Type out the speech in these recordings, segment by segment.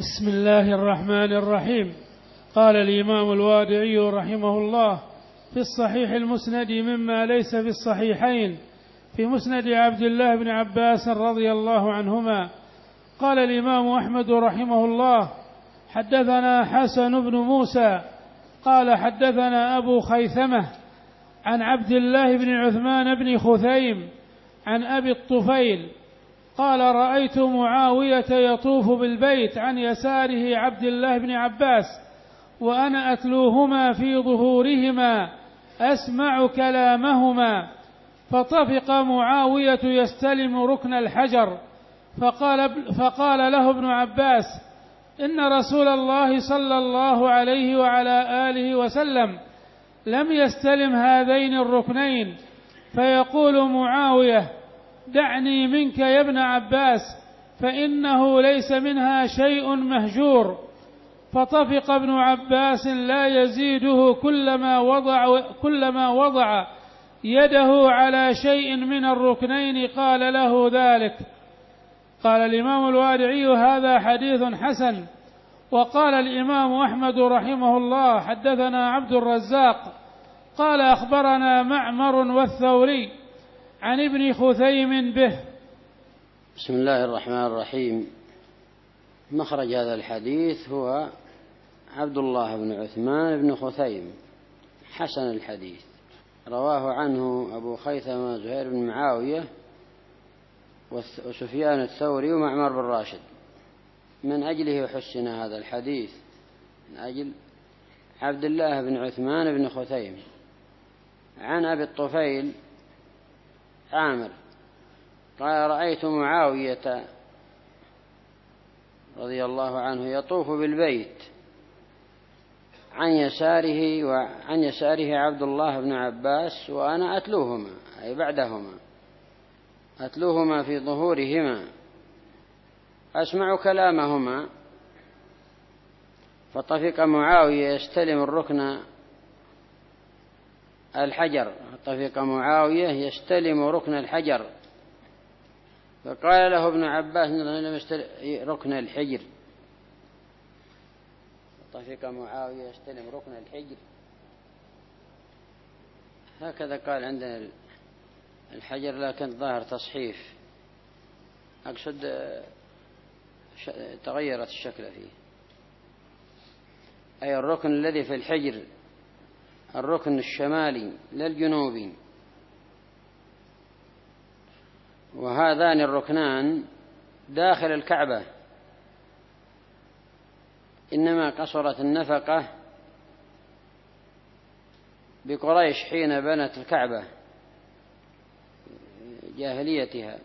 بسم الله الرحمن الرحيم. قال الإمام الوادعي رحمه الله في الصحيح المسند مما ليس في الصحيحين في مسند عبد الله بن عباس رضي الله عنهما. قال الإمام أحمد رحمه الله حدثنا حسن بن موسى قال حدثنا أبو خيثمة عن عبد الله بن عثمان بن خثيم عن أبي الطفيل قال رأيت معاوية يطوف بالبيت عن يساره عبد الله بن عباس وأنا أتلوهما في ظهورهما أسمع كلامهما، فطفق معاوية يستلم ركن الحجر، فقال له ابن عباس إن رسول الله صلى الله عليه وعلى آله وسلم لم يستلم هذين الركنين. فيقول معاوية دعني منك يا ابن عباس فإنه ليس منها شيء مهجور. فطفق ابن عباس لا يزيده كلما وضع يده على شيء من الركنين قال له ذلك. قال الإمام الوادعي هذا حديث حسن. وقال الإمام أحمد رحمه الله حدثنا عبد الرزاق قال أخبرنا معمر والثوري عن ابن خثيم به. بسم الله الرحمن الرحيم. مخرج هذا الحديث هو عبد الله بن عثمان بن خثيم حسن الحديث، رواه عنه أبو خيثمة زهير بن معاوية وسفيان الثوري ومعمر بن راشد. من أجله حسن هذا الحديث، من أجل عبد الله بن عثمان بن خثيم عن أبي الطفيل عامر قال رأيت معاوية رضي الله عنه يطوف بالبيت عن يساره عبد الله بن عباس وأنا أتلوهما، أي بعدهما أتلوهما في ظهورهما أسمع كلامهما. فطفق معاوية يستلم الركن الحجر، طفق معاوية يستلم ركن الحجر، فقال له ابن عباس لم يستلم ركن الحجر. طفق معاوية يستلم ركن الحجر، هكذا قال عندنا الحجر، لكن ظاهر تصحيف، أقصد تغيرت الشكل فيه، أي الركن الذي في الحجر، الركن الشمالي لا الجنوبي. وهذان الركنان داخل الكعبة، إنما قصرت النفقة بقريش حين بنت الكعبة جاهليتها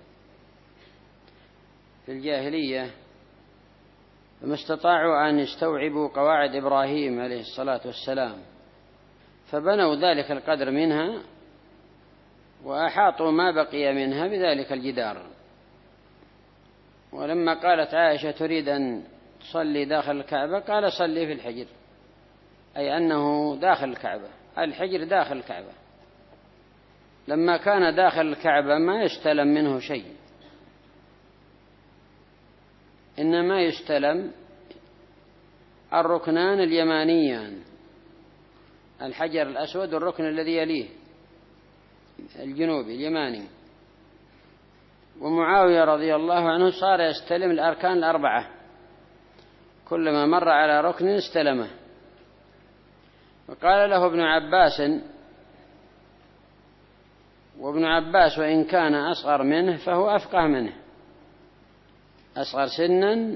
في الجاهلية، فما استطاعوا أن يستوعبوا قواعد إبراهيم عليه الصلاة والسلام، فبنوا ذلك القدر منها وأحاطوا ما بقي منها بذلك الجدار. ولما قالت عائشة تريد أن تصلي داخل الكعبة قال صلي في الحجر، أي أنه داخل الكعبة، الحجر داخل الكعبة. لما كان داخل الكعبة ما يستلم منه شيء، إنما يستلم الركنان اليمانيان، الحجر الأسود والركن الذي يليه الجنوبي اليماني. ومعاوية رضي الله عنه صار يستلم الأركان الأربعة، كلما مر على ركن استلمه. وقال له ابن عباس، وابن عباس وإن كان أصغر منه فهو أفقه منه، أصغر سنا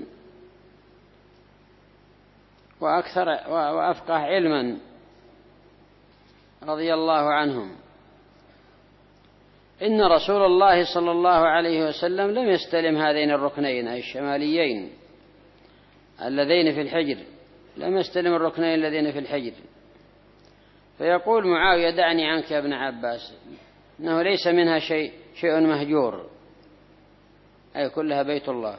وأفقه علما رضي الله عنهم. إن رسول الله صلى الله عليه وسلم لم يستلم هذين الركنين أي الشماليين اللذين في الحجر، لم يستلم الركنين الذين في الحجر. فيقول معاوية دعني عنك يا ابن عباس، إنه ليس منها شيء مهجور، أي كلها بيت الله.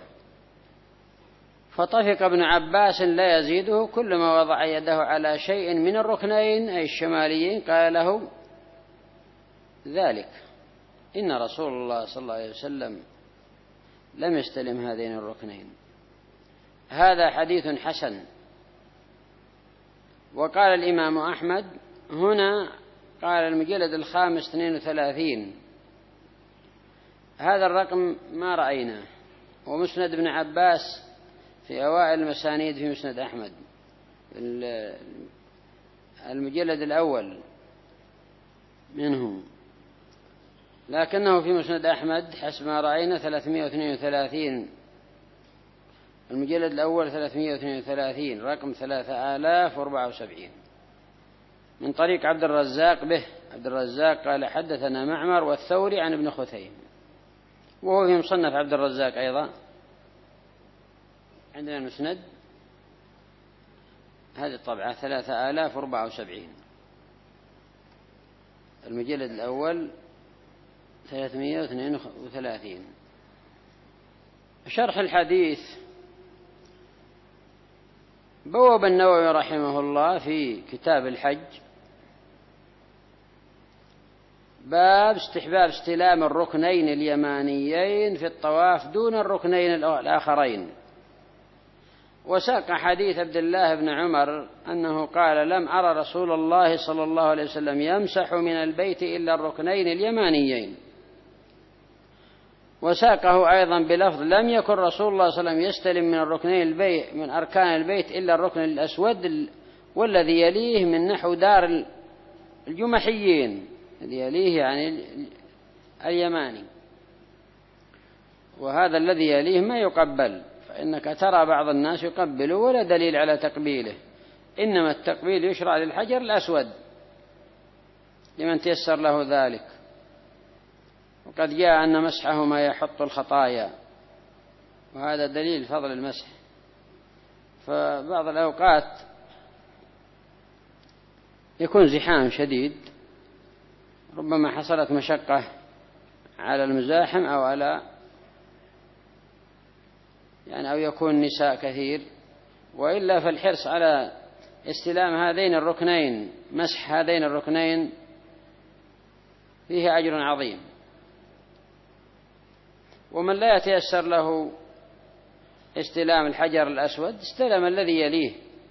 فطفق ابن عباس لا يزيده كلما وضع يده على شيء من الركنين أي الشماليين قال له ذلك. إن رسول الله صلى الله عليه وسلم لم يستلم هذين الركنين. هذا حديث حسن. وقال الإمام أحمد هنا، قال المجلد 32، هذا الرقم ما رأيناه. ومسند ابن عباس في أوائل المسانيد في مسند أحمد المجلد الأول منهم، لكنه في مسند أحمد حسب ما رأينا 332، المجلد الأول 332 رقم 3074 من طريق عبد الرزاق به. عبد الرزاق قال حدثنا معمر والثوري عن ابن خثيم، وهو في مصنف عبد الرزاق أيضا. عندنا المسند هذه الطبعة 3074 المجلد الأول 332. شرح الحديث بوب النووي رحمه الله في كتاب الحج باب استحباب استلام الركنين اليمانيين في الطواف دون الركنين الآخرين، وساق حديث عبد الله بن عمر أنه قال لم أرى رسول الله صلى الله عليه وسلم يمسح من البيت إلا الركنين اليمانيين. وساقه أيضا بلفظ لم يكن رسول الله صلى الله عليه وسلم يستلم من الركنين البيت من أركان البيت إلا الركن الأسود والذي يليه من نحو دار الجمحيين، الذي يليه يعني اليماني، وهذا الذي يليه ما يقبل، فإنك ترى بعض الناس يقبله ولا دليل على تقبيله، إنما التقبيل يشرع للحجر الأسود لمن تيسر له ذلك. وقد جاء أن مسحه ما يحط الخطايا، وهذا دليل فضل المسح. فبعض الأوقات يكون زحام شديد، ربما حصلت مشقة على المزاحم أو على أو يكون نساء كثير، وإلا فالحرص على استلام هذين الركنين، مسح هذين الركنين، فيه أجر عظيم. ومن لا يتيسر له استلام الحجر الأسود استلم الذي يليه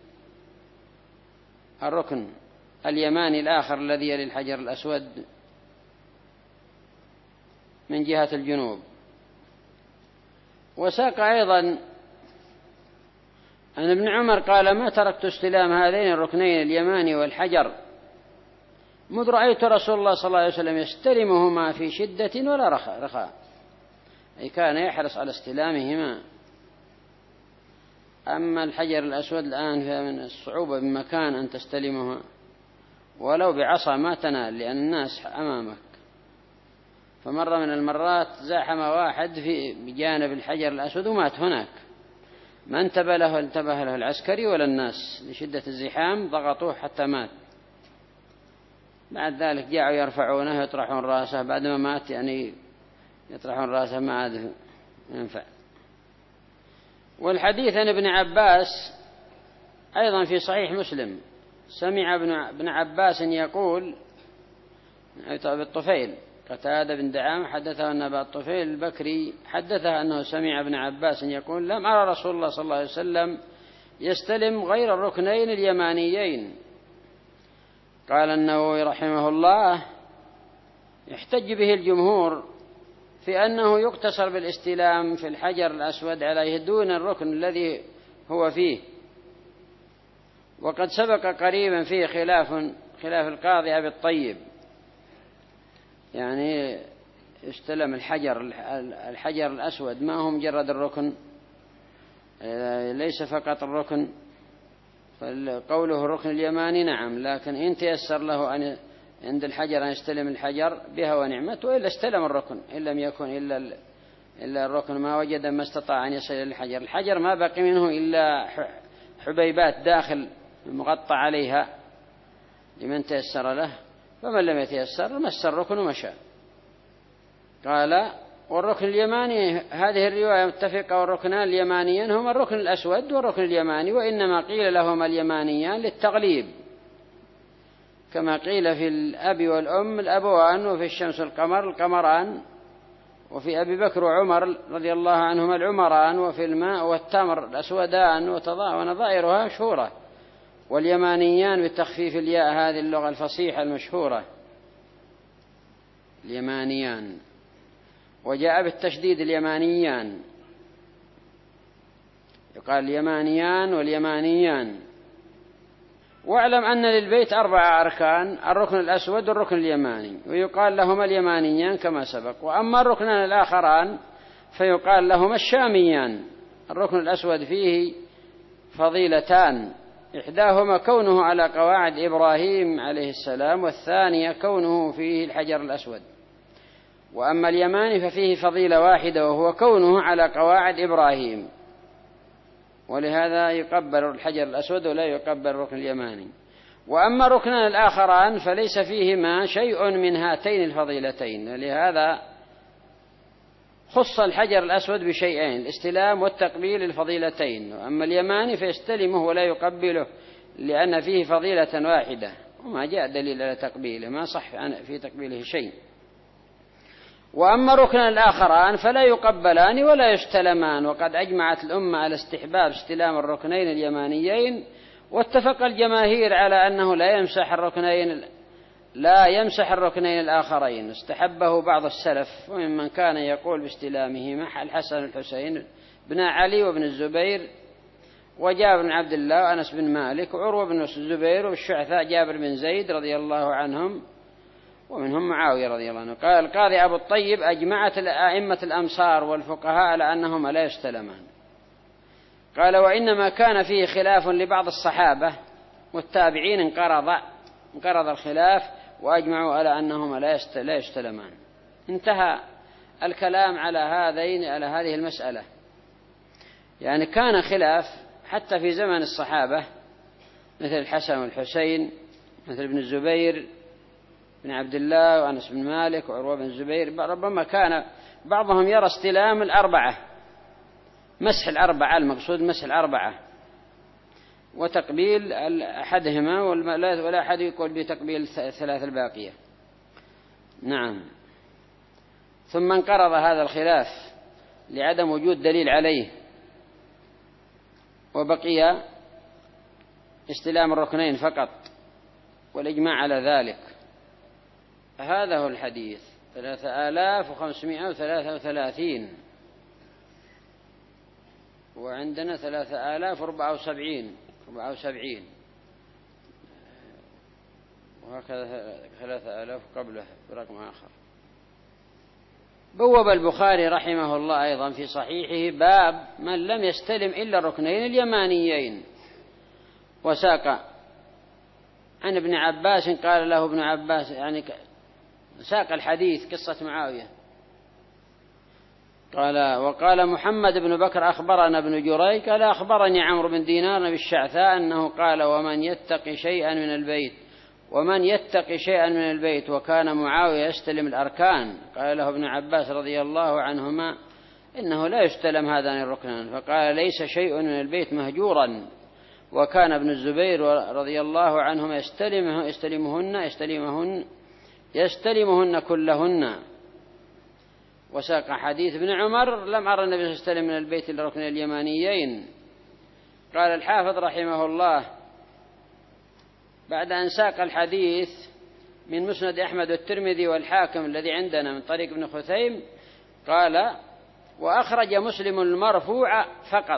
الركن اليماني الآخر الذي يلي الحجر الأسود من جهة الجنوب. وساق أيضا أن ابن عمر قال ما تركت استلام هذين الركنين اليماني والحجر مذ رأيت رسول الله صلى الله عليه وسلم يستلمهما في شدة ولا رخاء، أي كان يحرص على استلامهما. أما الحجر الأسود الآن فمن الصعوبة بمكان أن تستلمها، ولو بعصا ما تنال لأن الناس أمامك. فمرة من المرات زاحم واحد بجانب الحجر الأسود ومات هناك، ما انتبه له العسكري ولا الناس، لشدة الزحام ضغطوه حتى مات. بعد ذلك جاءوا يرفعونه يطرحون رأسه بعد ما مات، يطرحون رأسه ما عاد ينفع. والحديث عن ابن عباس أيضا في صحيح مسلم، سمع ابن عباس يقول بالطفيل قتادة بن دعامة حدثه أن أبا الطفيل البكري حدثه أنه سمع ابن عباس يقول لم أرى رسول الله صلى الله عليه وسلم يستلم غير الركنين اليمانيين. قال النووي رحمه الله يحتج به الجمهور في أنه يقتصر بالاستلام في الحجر الأسود عليه دون الركن الذي هو فيه. وقد سبق قريبا فيه خلاف القاضي أبي الطيب، استلم الحجر الأسود ما هو مجرد الركن، ليس فقط الركن، فقوله الركن اليماني نعم، لكن إن تيسر له أن عند الحجر أن يستلم الحجر بها ونعمته، وإلا استلم الركن إن لم يكن إلا الركن ما وجد ما استطاع أن يصل إلى الحجر. الحجر ما بقي منه إلا حبيبات داخل مغطى عليها لمن تيسر له، فمن لم يتيسر مس الركن ومشى. قال والركن اليماني هذه الرواية متفقة، والركنان اليمانيان هما الركن الأسود والركن اليماني، وإنما قيل لهما اليمانيان للتغليب، كما قيل في الأب والأم الأبوان، وفي الشمس والقمر القمران، وفي أبي بكر وعمر رضي الله عنهما العمران، وفي الماء والتمر الأسودان ونظائرها مشهورة. واليمانيان بتخفيف الياء، هذه اللغة الفصيحة المشهورة، اليمانيان. وجاء بالتشديد اليمانيان، يقال اليمانيان واليمانيان. واعلم أن للبيت 4 أركان: الركن الأسود والركن اليماني، ويقال لهما اليمانيان كما سبق. وأما الركنان الآخران فيقال لهما الشاميان. الركن الأسود فيه فضيلتان: إحداهما كونه على قواعد إبراهيم عليه السلام، والثانية كونه فيه الحجر الأسود. وأما اليماني ففيه فضيلة واحدة، وهو كونه على قواعد إبراهيم، ولهذا يقبل الحجر الأسود ولا يقبل الركن اليماني. وأما الركنان الآخران فليس فيهما شيء من هاتين الفضيلتين، لهذا خص الحجر الأسود بشيئين: الاستلام والتقبيل الفضيلتين. وأما اليماني فيستلمه ولا يقبله، لأن فيه فضيلة واحدة، وما جاء دليل على تقبيله، ما صح في تقبيله شيء. وأما الركنان الآخران فلا يقبلان ولا يستلمان. وقد أجمعت الأمة على استحباب استلام الركنين اليمانيين، واتفق الجماهير على أنه لا يمسح الركنين الآخرين. استحبه بعض السلف، وممن كان يقول باستلامهما الحسن الحسين بن علي وابن الزبير وجابر بن عبد الله وأنس بن مالك وعروة بن الزبير والشعثاء جابر بن زيد رضي الله عنهم، ومنهم معاوية رضي الله عنه. قال القاضي أبو الطيب: أجمعت أئمة الأمصار والفقهاء على أنهما لا يستلمان. قال: وإنما كان فيه خلاف لبعض الصحابة والتابعين، انقرض الخلاف، وأجمعوا على أنهما لا يستلمان. انتهى الكلام على هذه المسألة. يعني كان خلاف حتى في زمن الصحابة، مثل الحسن والحسين، مثل ابن الزبير بن عبد الله وأنس بن مالك وعروة بن الزبير. ربما كان بعضهم يرى استلام 4، مسح 4، المقصود مسح 4 وتقبيل أحدهما، ولا أحد يقول بتقبيل 3 الباقية. نعم. ثم انقرض هذا الخلاف لعدم وجود دليل عليه، وبقي استلام الركنين فقط، والإجماع على ذلك. هذا هو الحديث 3533، وعندنا 3074، وهكذا 3000 قبله برقم آخر. بوب البخاري رحمه الله أيضا في صحيحه باب من لم يستلم إلا الركنين اليمانيين، وساق عن ابن عباس قال له ابن عباس، يعني ساق الحديث قصة معاوية. وقال محمد بن بكر أخبرنا ابن جريج قال أخبرني عمرو بن دينار بالشعثاء أنه قال: ومن يتقي شيئا من البيت وكان معاوية يستلم الأركان. قال له ابن عباس رضي الله عنهما: إنه لا يستلم هذان الركنان. فقال: ليس شيء من البيت مهجورا. وكان ابن الزبير رضي الله عنهما يستلمهن كلهن. وساق حديث ابن عمر: لم أرى النبي يستلم من البيت إلا الركن اليمانيين. قال الحافظ رحمه الله بعد أن ساق الحديث من مسند أحمد والترمذي والحاكم الذي عندنا من طريق ابن خثيم، قال: وأخرج مسلم المرفوع فقط.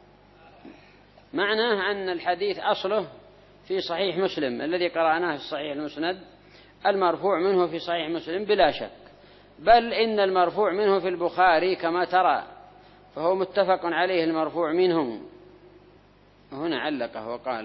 معناه أن الحديث أصله في صحيح مسلم الذي قرأناه في صحيح المسند، المرفوع منه في صحيح مسلم بلا شك، بل إن المرفوع منه في البخاري كما ترى، فهو متفق عليه المرفوع منهم. هنا علقه وقال،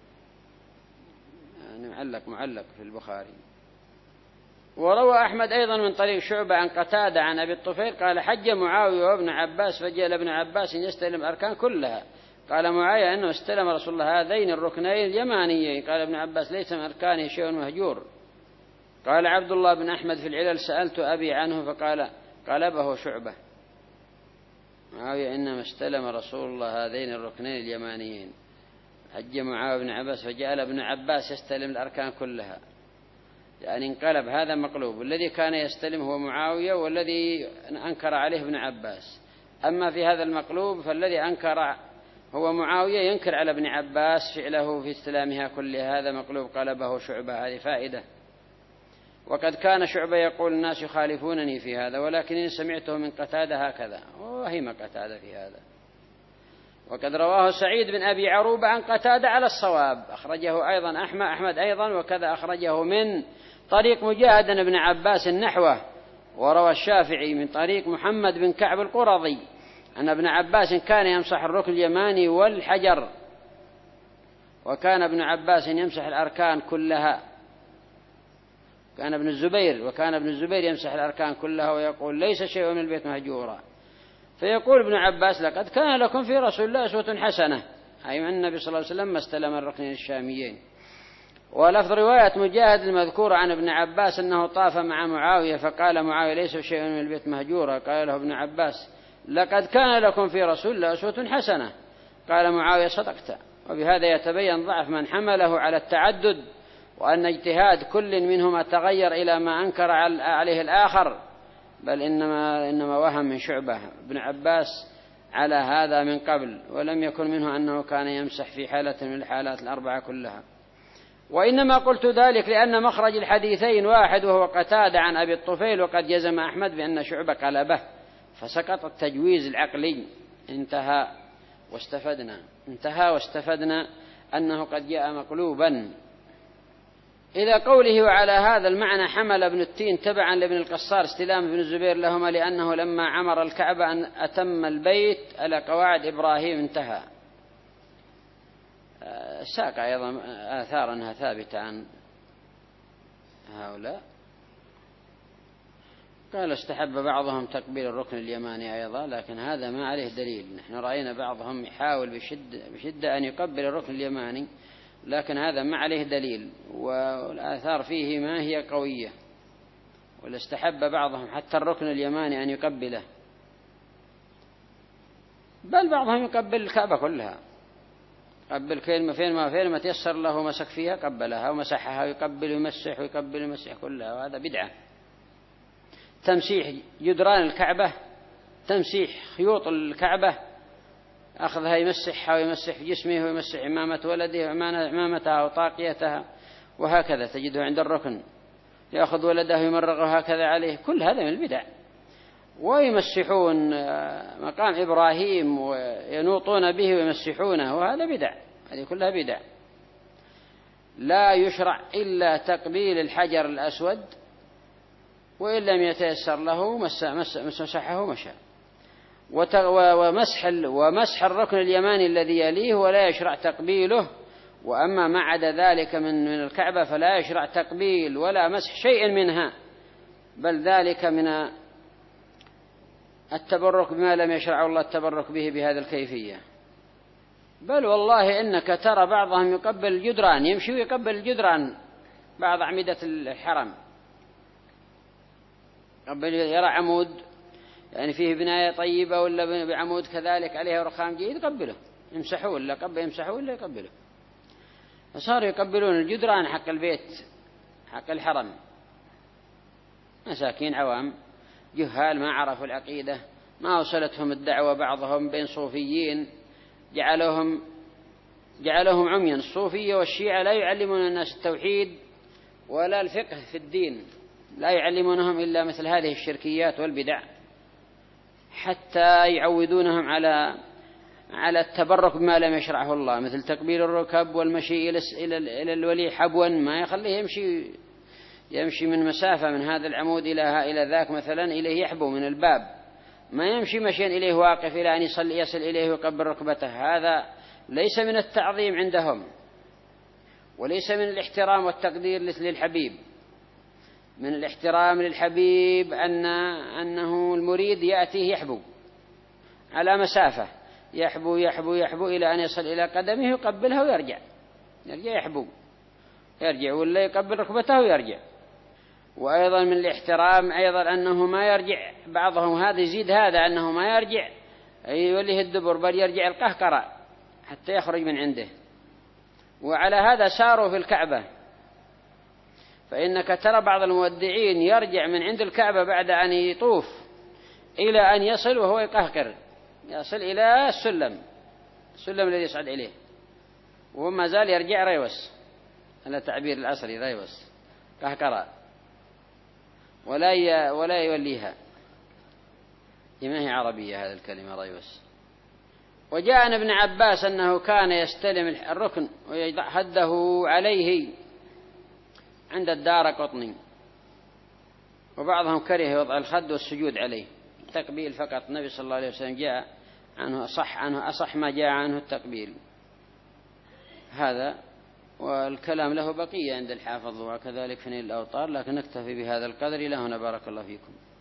يعني معلق في البخاري. وروى أحمد أيضا من طريق شعبة عن قتادة عن أبي الطفيل قال: حج معاوية وابن عباس فجاء ابن عباس يستلم الأركان كلها. قال معاوية: أنه استلم رسول الله هذين الركنين اليمانيين. قال ابن عباس: ليس من أركانه شيء مهجور. قال عبد الله بن أحمد في العلل: سألت أبي عنه فقال: قلبه شعبة. معاوية: إنما استلم رسول الله هذين الركنين اليمانيين. حج معاوية بن عباس فجعل ابن عباس يستلم الأركان كلها. يعني انقلب، هذا مقلوب. الذي كان يستلم هو معاوية، والذي أنكر عليه ابن عباس. أما في هذا المقلوب فالذي أنكر هو معاوية، ينكر على ابن عباس فعله في استلامها كلها. هذا مقلوب قلبه شعبة. هذه فائدة. وقد كان شعبة يقول الناس يخالفونني في هذا، ولكنني سمعته من قتادة هكذا، وهم قتادة في هذا. وقد رواه سعيد بن أبي عروبة عن قتادة على الصواب، أخرجه أيضا أحمد أيضا، وكذا أخرجه من طريق مجاهد بن عباس نحوه. وروى الشافعي من طريق محمد بن كعب القرظي أن ابن عباس كان يمسح الركن اليماني والحجر، وكان ابن عباس يمسح الأركان كلها. وكان ابن الزبير يمسح الأركان كلها ويقول ليس شيء من البيت مهجورا. فيقول ابن عباس لقد كان لكم في رسول الله أسوة حسنة، أي من النبي صلى الله عليه وسلم ما استلم الركنين الشاميين. ولفظ رواية مجاهد المذكور عن ابن عباس أنه طاف مع معاوية فقال معاوية ليس شيء من البيت مهجورا، قال له ابن عباس لقد كان لكم في رسول الله أسوة حسنة، قال معاوية صدقت. وبهذا يتبين ضعف من حمله على التعدد، وأن اجتهاد كل منهما تغير إلى ما أنكر عليه الآخر، بل إنما وهم من شعبة ابن عباس على هذا من قبل، ولم يكن منه أنه كان يمسح في حالة من الحالات الأربعة كلها. وإنما قلت ذلك لأن مخرج الحديثين واحد، وهو قتادة عن أبي الطفيل، وقد جزم أحمد بأن شعبة قلبه، فسقط التجويز العقلي. انتهى واستفدنا أنه قد جاء مقلوبا. إلى قوله وعلى هذا المعنى حمل ابن التين تبعا لابن القصار استلام ابن الزبير لهما، لأنه لما عمر الكعبة أن أتم البيت على قواعد إبراهيم. انتهى. ساق أيضا آثار أنها ثابتة عن هؤلاء. قال استحب بعضهم تقبيل الركن اليماني أيضا، لكن هذا ما عليه دليل. نحن رأينا بعضهم يحاول بشدة أن يقبل الركن اليماني، لكن هذا ما عليه دليل، والآثار فيه ما هي قوية. والاستحب بعضهم حتى الركن اليماني أن يقبله، بل بعضهم يقبل الكعبة كلها، قبل كلمة فين ما تيسر له مسك فيها قبلها ومسحها، ويقبل ويمسح ويقبل ويمسح كلها، وهذا بدعة. تمسيح جدران الكعبة، تمسيح خيوط الكعبة، أخذها يمسحها ويمسح في جسمه ويمسح عمامة ولده عمامتها وطاقيتها، وهكذا تجده عند الركن يأخذ ولده يمرغه هكذا عليه. كل هذا من البدع. ويمسحون مقام إبراهيم وينوطون به ويمسحونه، وهذا بدع. هذه كلها بدع. لا يشرع إلا تقبيل الحجر الأسود، وإن لم يتيسر له مسحه مشى. ومسح الركن اليماني الذي يليه ولا يشرع تقبيله. وأما ما عدا ذلك من الكعبة فلا يشرع تقبيل ولا مسح شيء منها، بل ذلك من التبرك بما لم يشرع الله التبرك به بهذه الكيفية. بل والله إنك ترى بعضهم يقبل الجدران، يمشي ويقبل الجدران، بعض أعمدة الحرم يرى عمود يعني فيه بناية طيبة ولا بعمود كذلك عليها رخام جيد يقبله، يمسحوه ولا يقبله. فصاروا يقبلون الجدران حق البيت حق الحرم. مساكين عوام جهال ما عرفوا العقيدة، ما وصلتهم الدعوة. بعضهم بين صوفيين جعلهم عميا. الصوفية والشيعة لا يعلمون الناس التوحيد ولا الفقه في الدين، لا يعلمونهم إلا مثل هذه الشركيات والبدع، حتى يعودونهم على التبرك بما لم يشرعه الله، مثل تقبيل الركب والمشي إلى الولي حبوا، ما يخليه يمشي من مسافة من هذا العمود إلى ذاك مثلا، إليه يحبو من الباب، ما يمشي مشيا إليه واقف إلى أن يصل إليه ويقبل ركبته. هذا ليس من التعظيم عندهم، وليس من الاحترام والتقدير للحبيب. من الاحترام للحبيب أنه المريد يأتيه يحبو على مسافة، يحبو إلى أن يصل إلى قدمه يقبلها ويرجع يرجع ولا يقبل ركبته ويرجع. وأيضا من الاحترام أيضا أنه ما يرجع، بعضهم هذا يزيد هذا أنه ما يرجع يوليه الدبر، بل يرجع القهقرة حتى يخرج من عنده. وعلى هذا ساروا في الكعبة، فإنك ترى بعض المودعين يرجع من عند الكعبة بعد أن يطوف إلى أن يصل وهو يقهقر، يصل إلى السلم الذي يصعد إليه وهو ما زال يرجع ريوس، على تعبير العصري ريوس قهقرة، ولا يوليها. ما هي عربية هذه الكلمة ريوس. وجاء عن ابن عباس أنه كان يستلم الركن ويضع خده عليه عند الدارقطني، وبعضهم كره وضع الخد والسجود عليه، التقبيل فقط. النبي صلى الله عليه وسلم جاء عنه أصح ما جاء عنه التقبيل هذا، والكلام له بقية عند الحافظ وكذلك في نيل الأوطار، لكن نكتفي بهذا القدر. إلى هنا بارك الله فيكم.